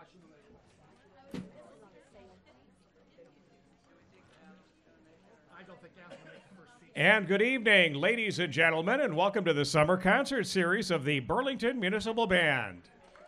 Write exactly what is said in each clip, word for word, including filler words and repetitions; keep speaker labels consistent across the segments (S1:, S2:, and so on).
S1: And good evening, ladies and gentlemen, and welcome to the summer concert series of the Burlington Municipal Band.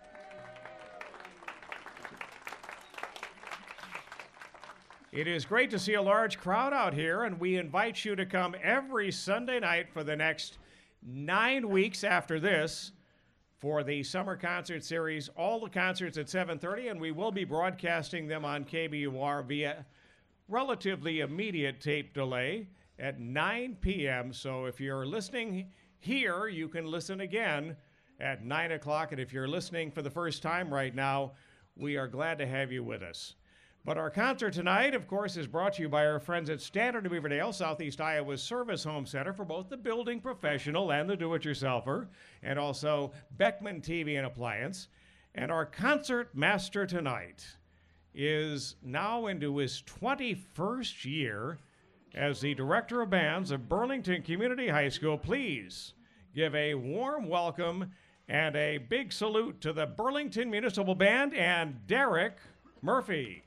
S1: It is great to see a large crowd out here, and we invite you to come every Sunday night for the next nine weeks after this for the summer concert series. All the concerts at seven thirty, and we will be broadcasting them on K B U R via relatively immediate tape delay at nine p m So if you're listening here, you can listen again at nine o'clock. And if you're listening for the first time right now, we are glad to have you with us. But our concert tonight, of course, is brought to you by our friends at Standard of Beaverdale, Southeast Iowa's Service Home Center for both the building professional and the do-it-yourselfer, and also Beckman T V and Appliance. And our concert master tonight is now into his twenty-first year as the Director of Bands of Burlington Community High School. Please give a warm welcome and a big salute to the Burlington Municipal Band and Derek Murphy.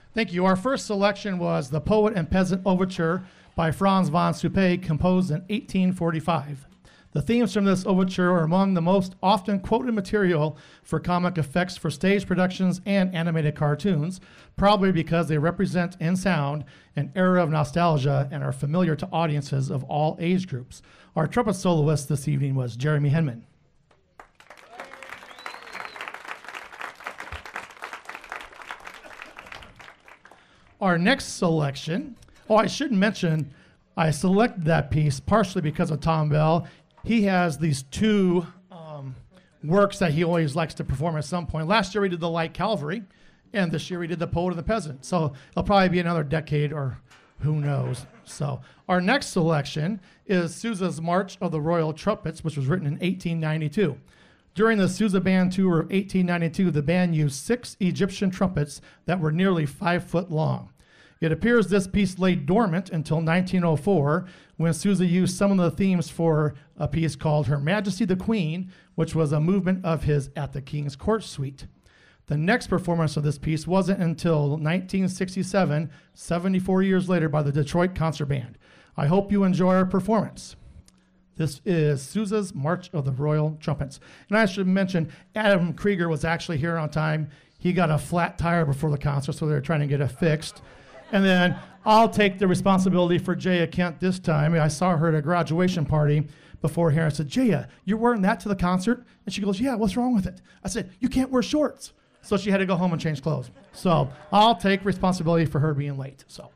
S2: Thank you. Our first selection was The Poet and Peasant Overture by Franz von Suppé, composed in eighteen forty-five. The themes from this overture are among the most often quoted material for comic effects for stage productions and animated cartoons, probably because they represent in sound an era of nostalgia and are familiar to audiences of all age groups. Our trumpet soloist this evening was Jeremy Henman. Our next selection, oh, I should mention, I selected that piece partially because of Tom Bell. He has these two um, works that he always likes to perform at some point. Last year we did The Light Calvary, and this year we did The Poet and the Peasant. So it'll probably be another decade or who knows. So our next selection is Sousa's March of the Royal Trumpets, which was written in eighteen ninety-two. During the Sousa Band tour of eighteen ninety-two, the band used six Egyptian trumpets that were nearly five foot long. It appears this piece lay dormant until nineteen oh four, when Sousa used some of the themes for a piece called Her Majesty the Queen, which was a movement of his At the King's Court suite. The next performance of this piece wasn't until nineteen sixty-seven, seventy-four years later, by the Detroit Concert Band. I hope you enjoy our performance. This is Sousa's March of the Royal Trumpets. And I should mention, Adam Krieger was actually here on time. He got a flat tire before the concert, so they were trying to get it fixed. And then I'll take the responsibility for Jaya Kent this time. I saw her at a graduation party before here. I said, Jaya, you're wearing that to the concert? And she goes, yeah, what's wrong with it? I said, you can't wear shorts. So she had to go home and change clothes. So I'll take responsibility for her being late. So.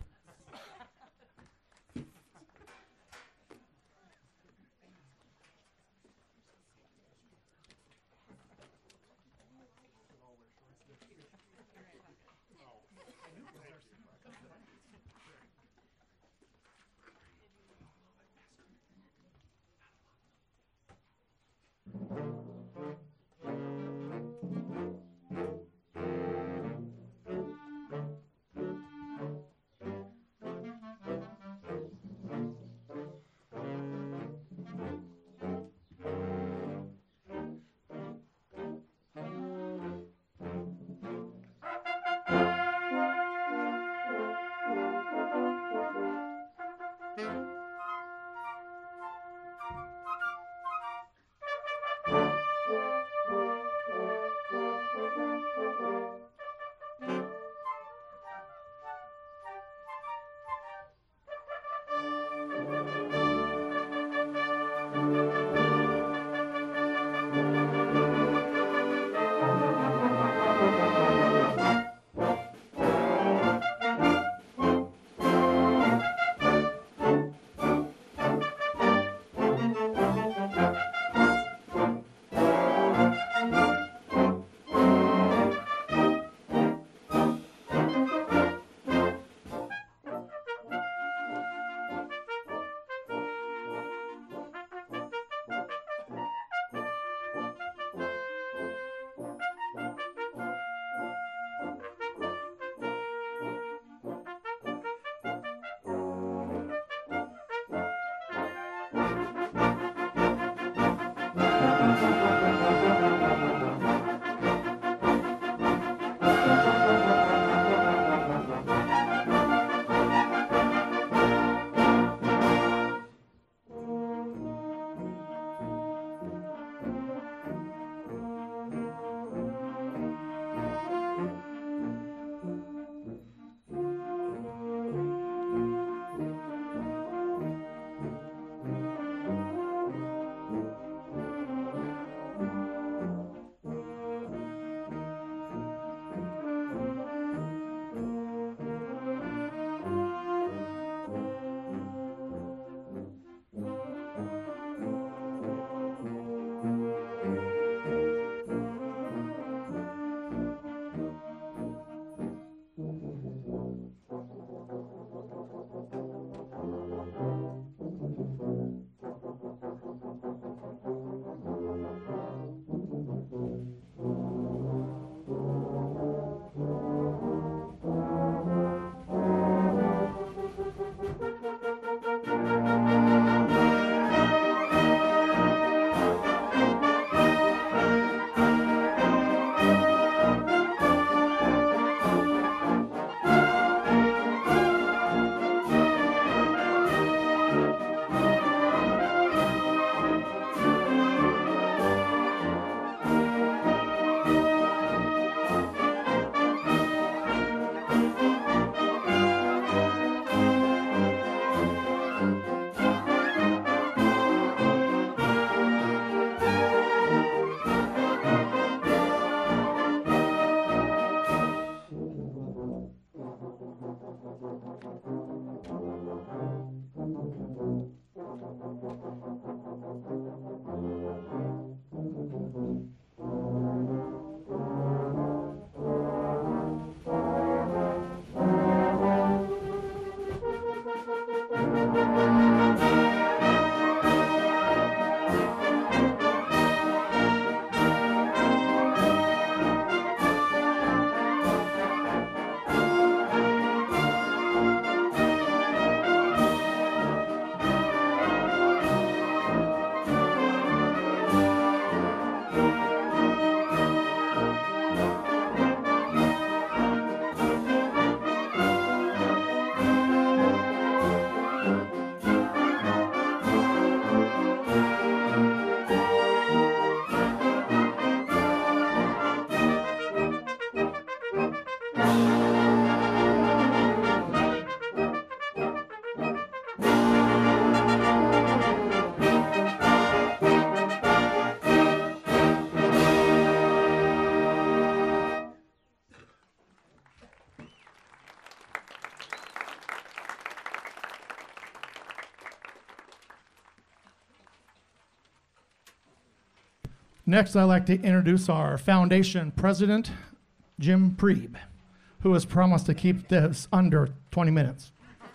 S2: Next, I'd like to introduce our foundation president, Jim Prieb, who has promised to keep this under twenty minutes.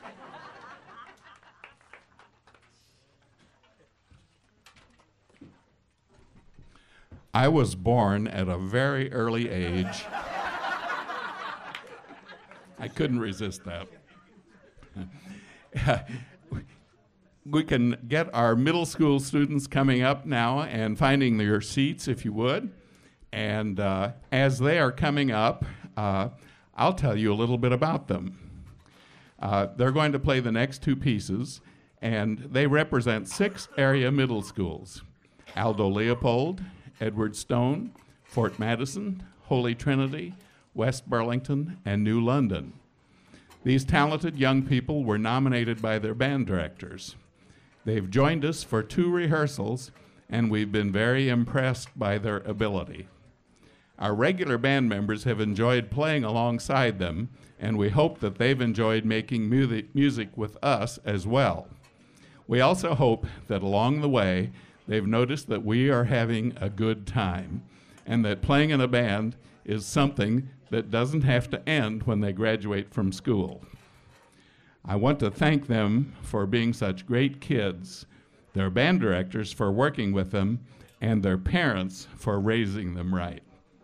S3: I was born at a very early age. I couldn't resist that. We can get our middle school students coming up now and finding their seats, if you would. And uh, as they are coming up, uh, I'll tell you a little bit about them. Uh, they're going to play the next two pieces, and they represent six area middle schools: Aldo Leopold, Edward Stone, Fort Madison, Holy Trinity, West Burlington, and New London. These talented young people were nominated by their band directors. They've joined us for two rehearsals, and we've been very impressed by their ability. Our regular band members have enjoyed playing alongside them, and we hope that they've enjoyed making mu- music with us as well. We also hope that along the way, they've noticed that we are having a good time, and that playing in a band is something that doesn't have to end when they graduate from school. I want to thank them for being such great kids, their band directors for working with them, and their parents for raising them right.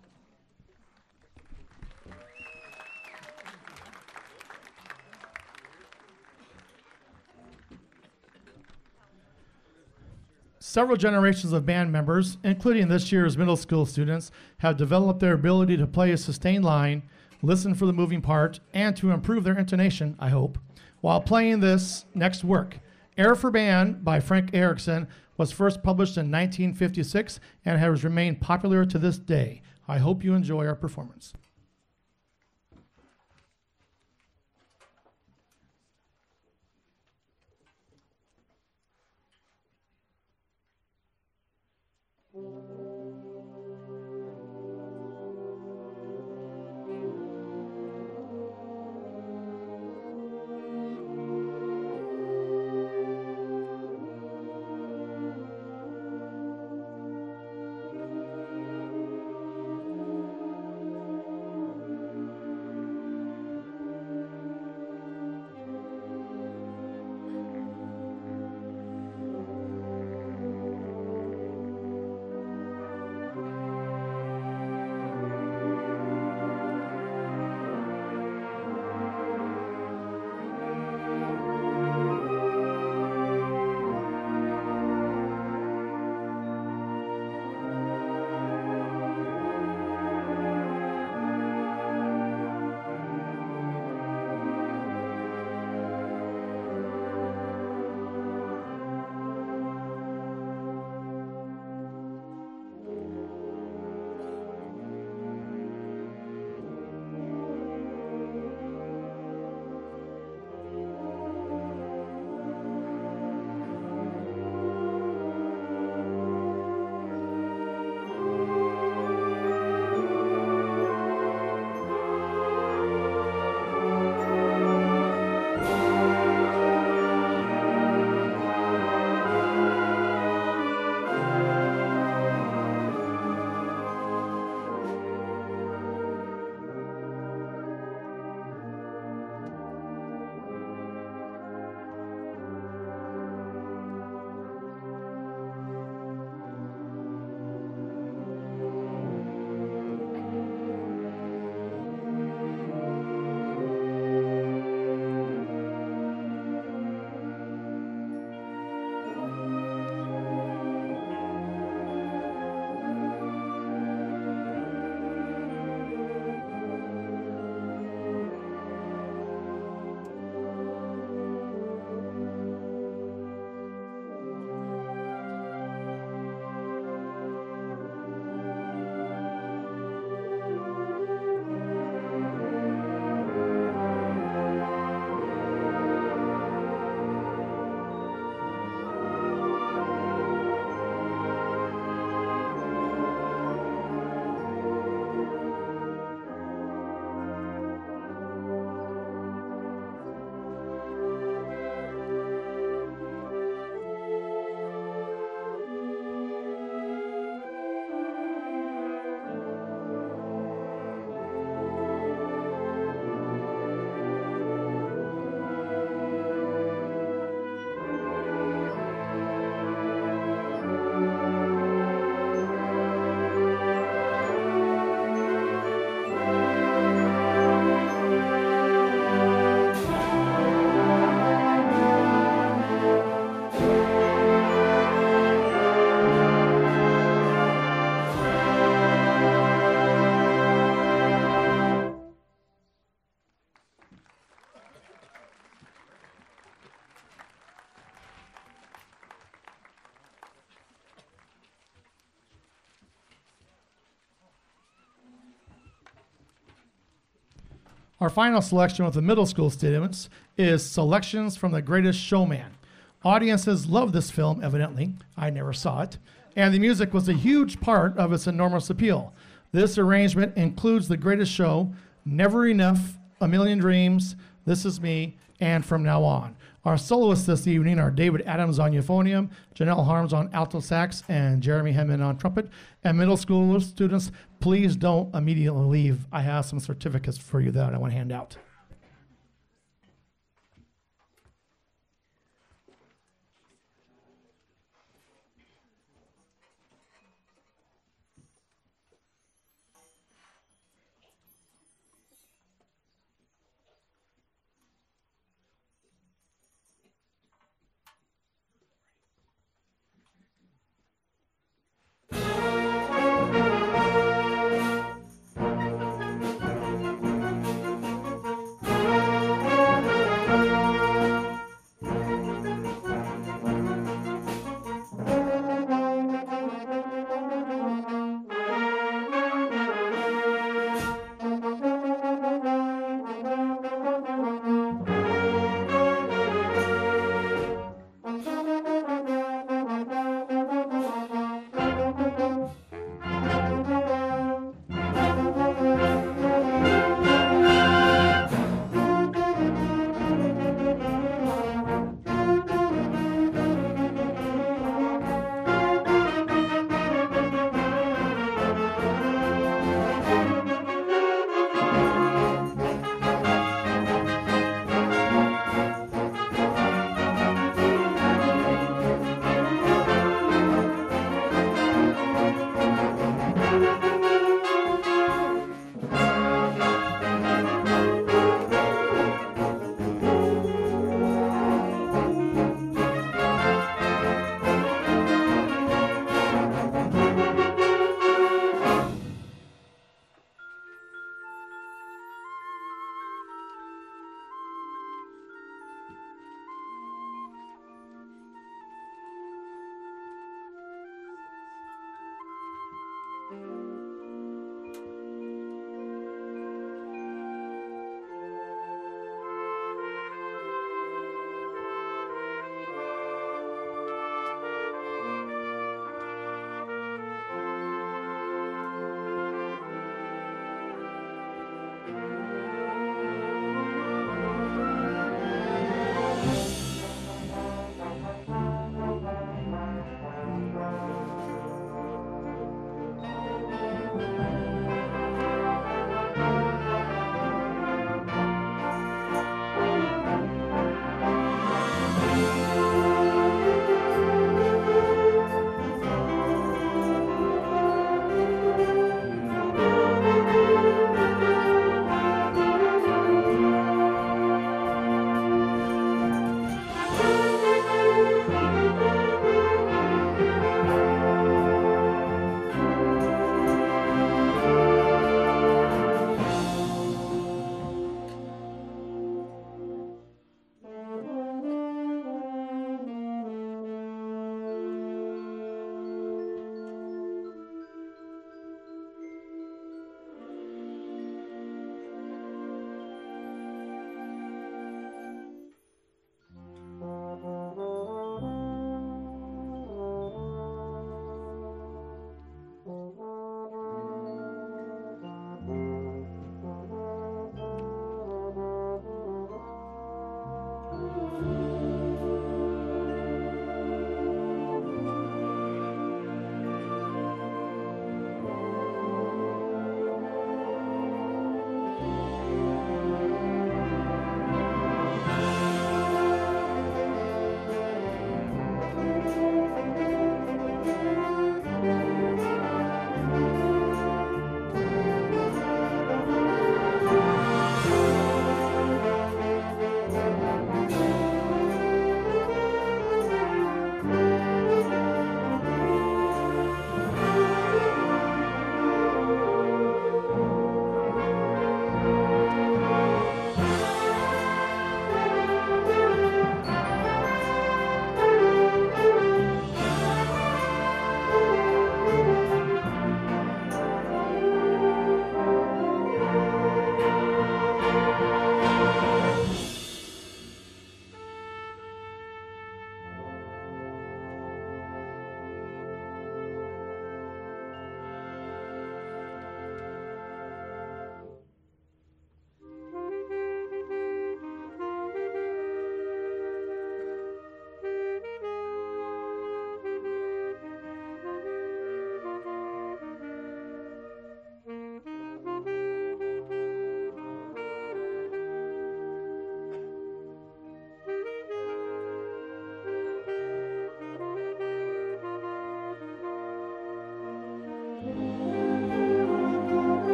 S2: Several generations of band members, including this year's middle school students, have developed their ability to play a sustained line, listen for the moving part, and to improve their intonation, I hope, while playing this next work. Air for Band by Frank Erickson was first published in nineteen fifty-six and has remained popular to this day. I hope you enjoy our performance. Our final selection with the middle school students is Selections from The Greatest Showman. Audiences love this film, evidently. I never saw it. And the music was a huge part of its enormous appeal. This arrangement includes The Greatest Show, Never Enough, A Million Dreams, This Is Me, and From Now On. Our soloists this evening are David Adams on euphonium, Janelle Harms on alto sax, and Jeremy Hemman on trumpet. And middle school students, please don't immediately leave. I have some certificates for you that I want to hand out.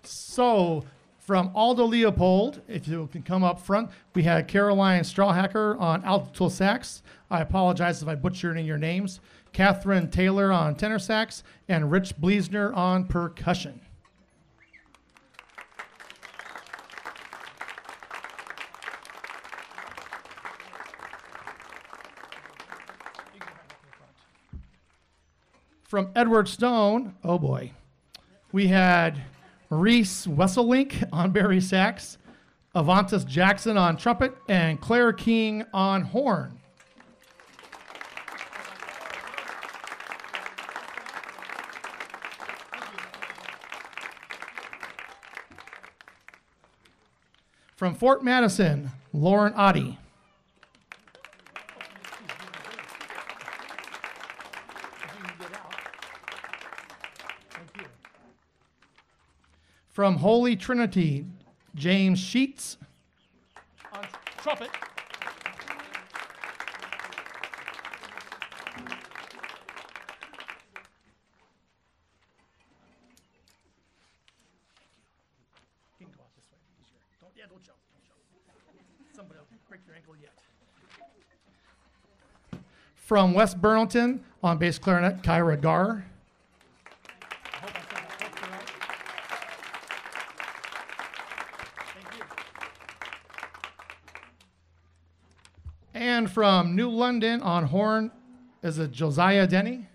S2: So, from Aldo Leopold, if you can come up front, we had Caroline Strawhacker on alto sax. I apologize if I butchered any of your names. Catherine Taylor on tenor sax, and Rich Bleesner on percussion. From Edward Stone, oh boy, we had Reese Wesselink on bari sax, Avantis Jackson on trumpet, and Claire King on horn. From Fort Madison, Lauren Oddie. From Holy Trinity, James Sheets on trumpet. You can go out this way, easier. Don't, yeah, don't jump, don't jump. Somebody will break your ankle yet. From West Burlington, on bass clarinet, Kyra Gar. And from New London on horn is it Josiah Denny.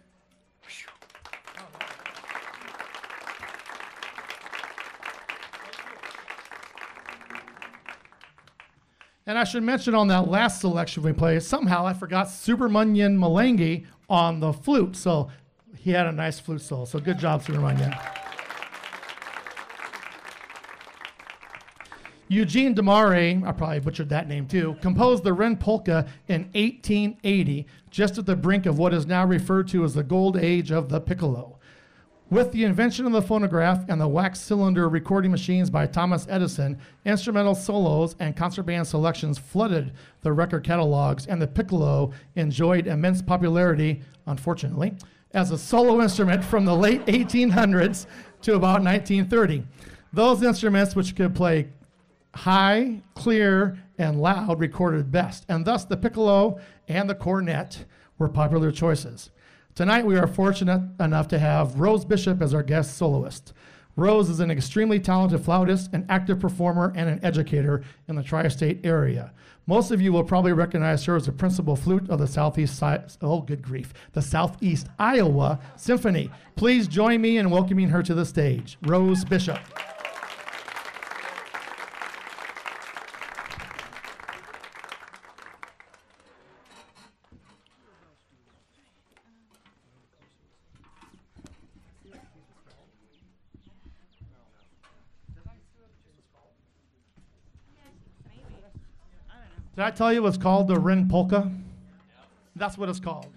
S2: And I should mention on that last selection we played, somehow I forgot Subramanian Malangi on the flute. So he had a nice flute solo. So good job, Subramanian. Eugene Demare, I probably butchered that name too, composed the Wren Polka in eighteen eighty, just at the brink of what is now referred to as the gold age of the piccolo. With the invention of the phonograph and the wax cylinder recording machines by Thomas Edison, instrumental solos and concert band selections flooded the record catalogs, and the piccolo enjoyed immense popularity, unfortunately, as a solo instrument from the late eighteen hundreds to about nineteen thirty. Those instruments which could play high, clear, and loud recorded best, and thus the piccolo and the cornet were popular choices. Tonight we are fortunate enough to have Rose Bishop as our guest soloist. Rose is an extremely talented flautist, an active performer, and an educator in the tri-state area. Most of you will probably recognize her as the principal flute of the Southeast, si- oh good grief, the Southeast Iowa Symphony. Please join me in welcoming her to the stage, Rose Bishop. Did I tell you it's called the Wren Polka? That's what it's called.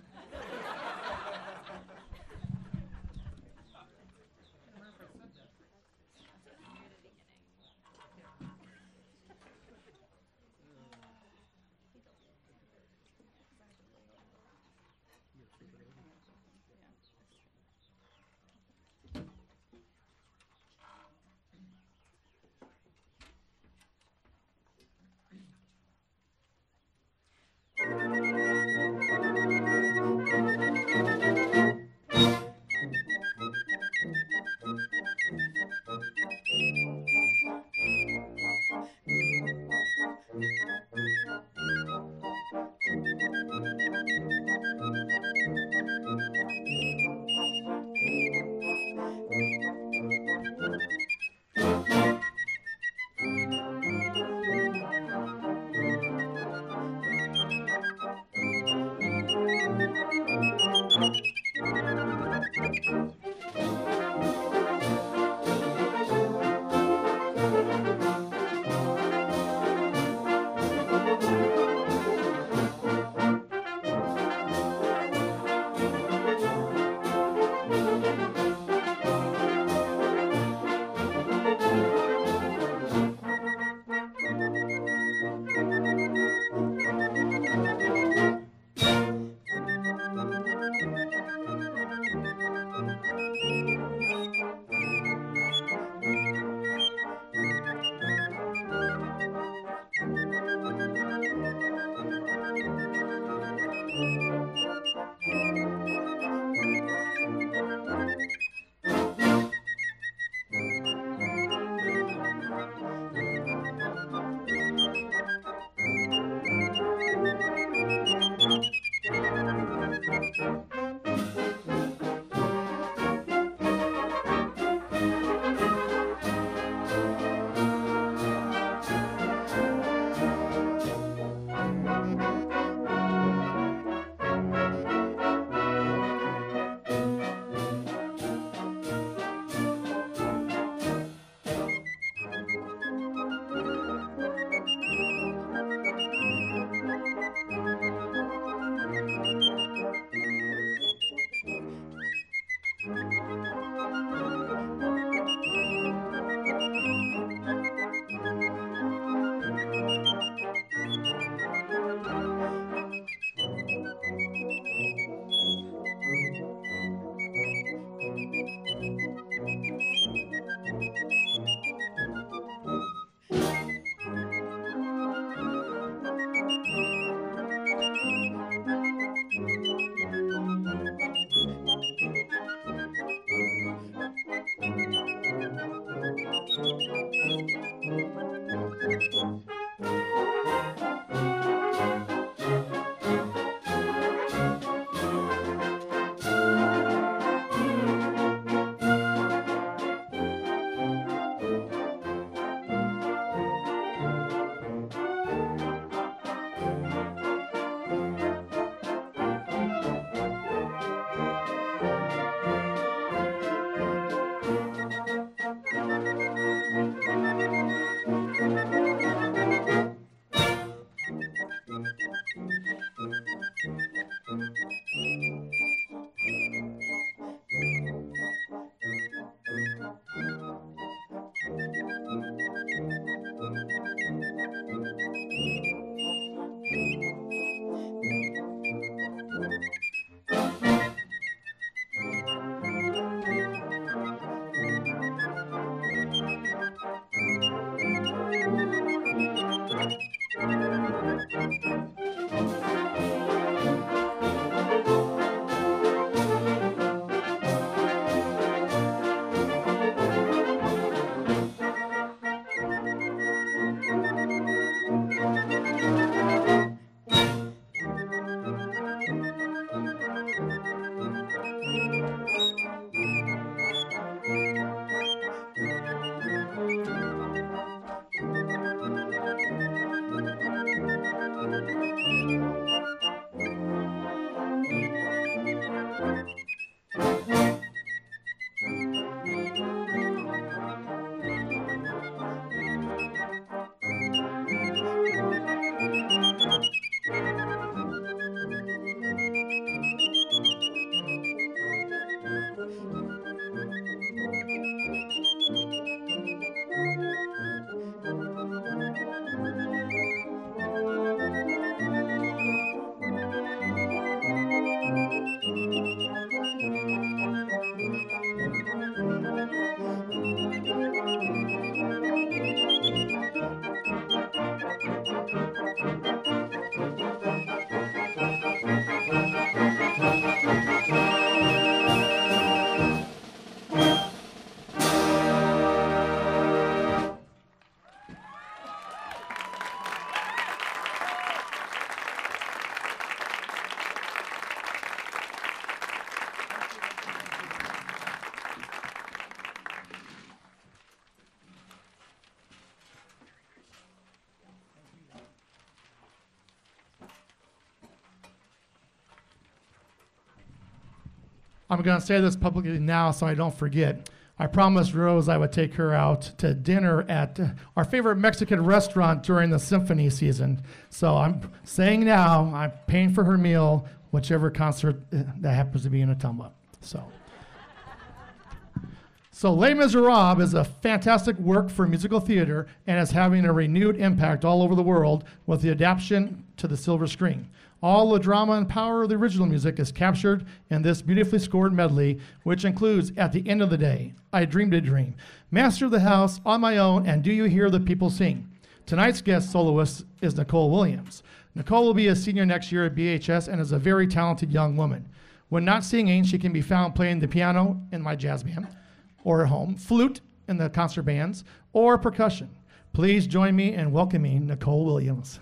S2: I'm going to say this publicly now so I don't forget. I promised Rose I would take her out to dinner at our favorite Mexican restaurant during the symphony season. So I'm saying now, I'm paying for her meal, whichever concert uh, that happens to be in Ottumwa. So. So Les Miserables is a fantastic work for musical theater and is having a renewed impact all over the world with the adaptation to the silver screen. All the drama and power of the original music is captured in this beautifully scored medley, which includes At the End of the Day, I Dreamed a Dream, Master of the House, On My Own, and Do You Hear the People Sing. Tonight's guest soloist is Nicole Williams. Nicole will be a senior next year at B H S and is a very talented young woman. When not singing, she can be found playing the piano in my jazz band, or at home, flute in the concert bands, or percussion. Please join me in welcoming Nicole Williams.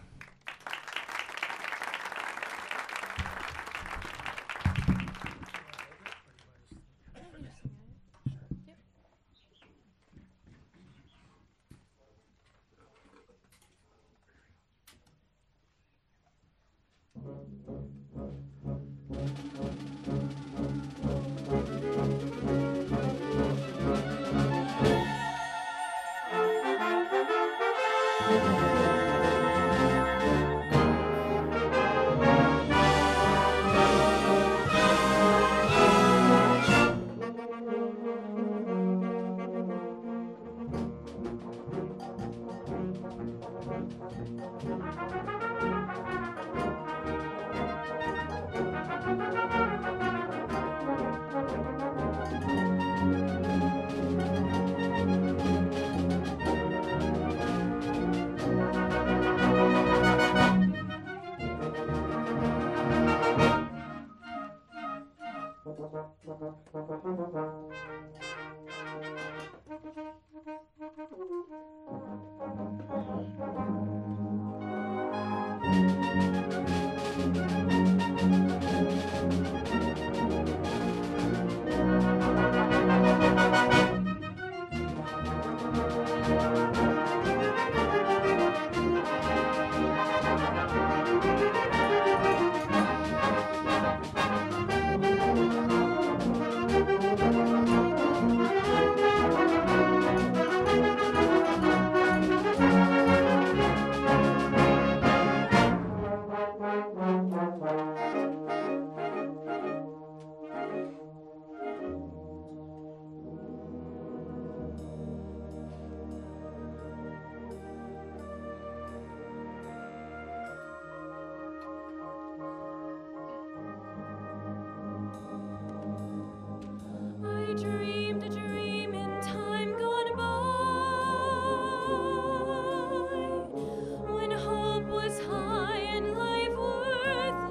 S4: I dreamed a dream in time gone by, when hope was high and life worth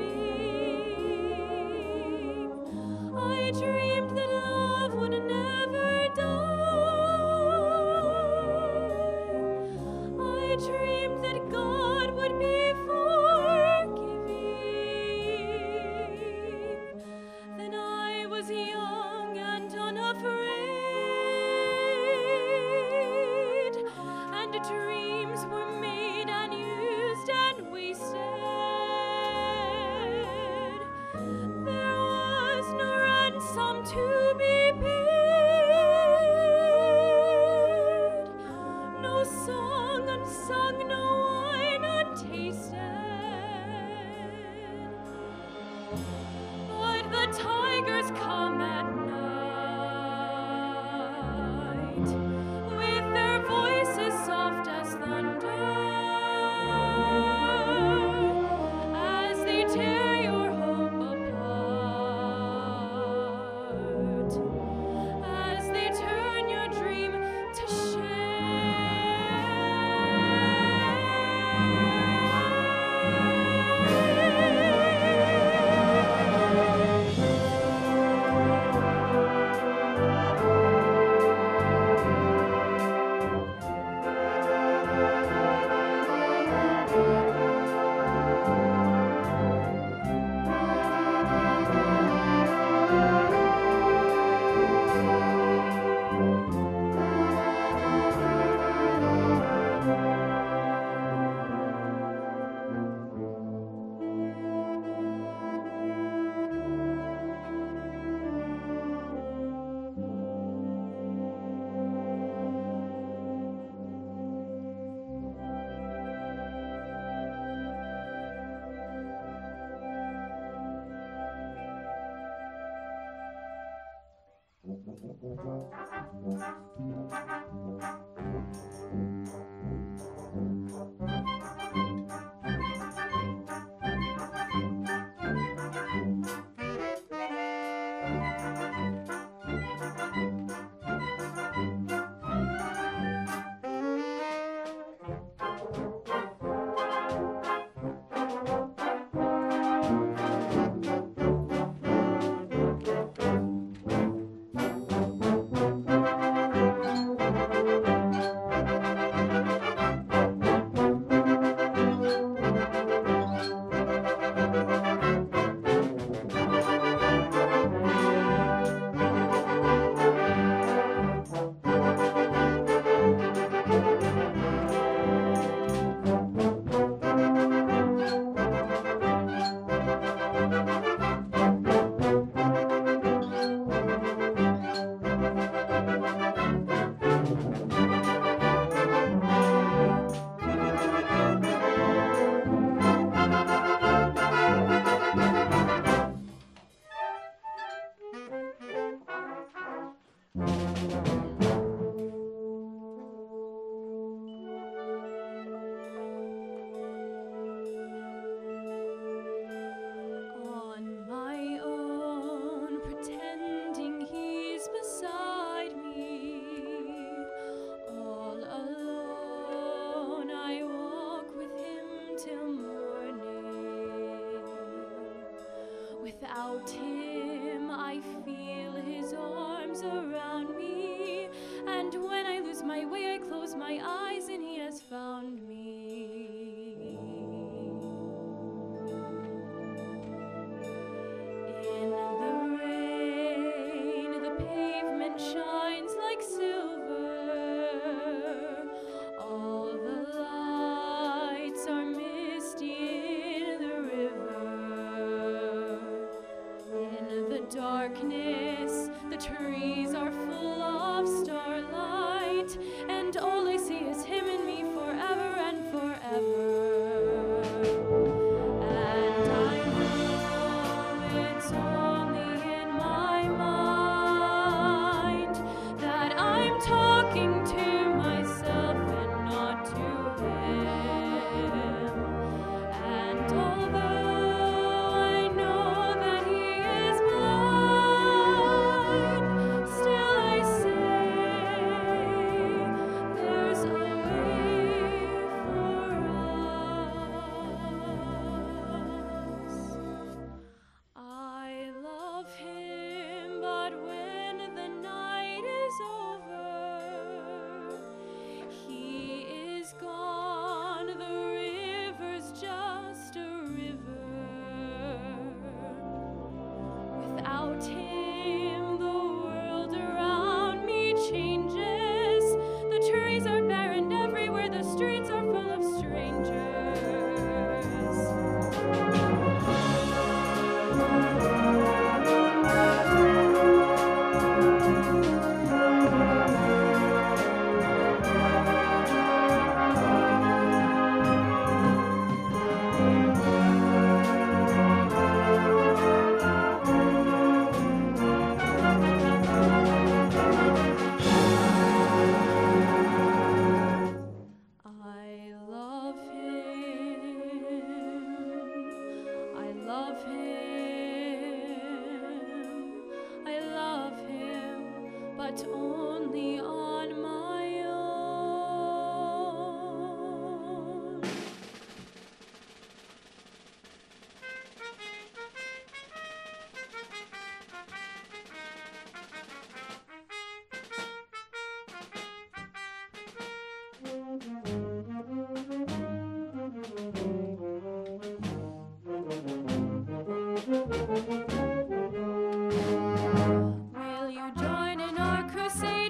S4: living. I dreamed that love would never die. I dreamed that God would be forgiving. Then I was young and unafraid, and dreams were made and used and wasted. There was no ransom to be paid, no song unsung, no wine untasted. But the tigers come at night, with their voices soft as thunder, as they tear your hope apart, as they turn your dream to shame. On my own, pretending he's beside me. All alone, I walk with him till morning. Without him, I feel his arms around me. And when I lose my way, I close my eyes and he has found me. In the rain, the pavement shines like silver. All the lights are misty in the river. In the darkness, the trees are full of starlight, and all I see is him and me forever and forever. And I know it's only in my mind that I'm talking to myself and not to him. And although I know that he is blind, still I say there's a way for us. I love him, but when the night is over, he is gone. The river's just a river. Without him, the world around me changes. The trees are barren everywhere, the streets are full of strangers. I love him. I love him. I love him, but only on my own. Will you join in our crusade?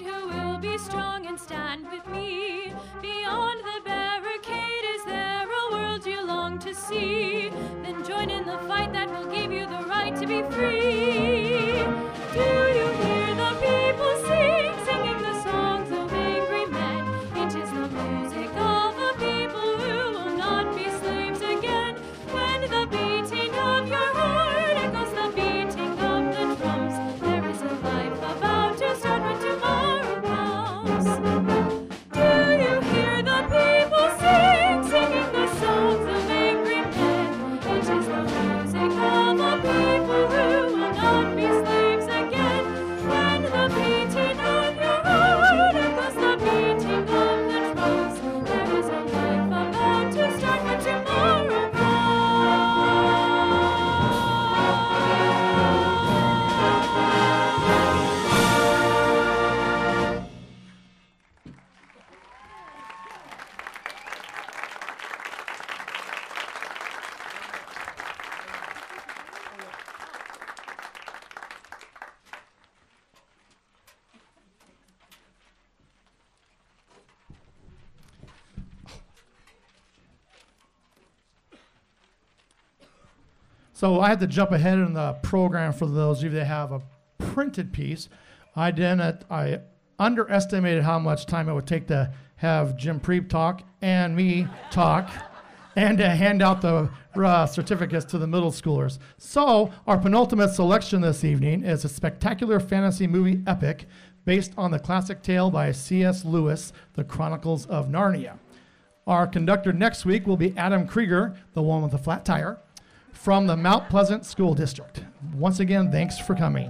S2: So I had to jump ahead in the program for those of you that have a printed piece. I didn't, I underestimated how much time it would take to have Jim Preeb talk and me talk and to hand out the uh, certificates to the middle schoolers. So our penultimate selection this evening is a spectacular fantasy movie epic based on the classic tale by C S Lewis, The Chronicles of Narnia. Our conductor next week will be Adam Krieger, the one with the flat tire, from the Mount Pleasant School District. Once again, thanks for coming.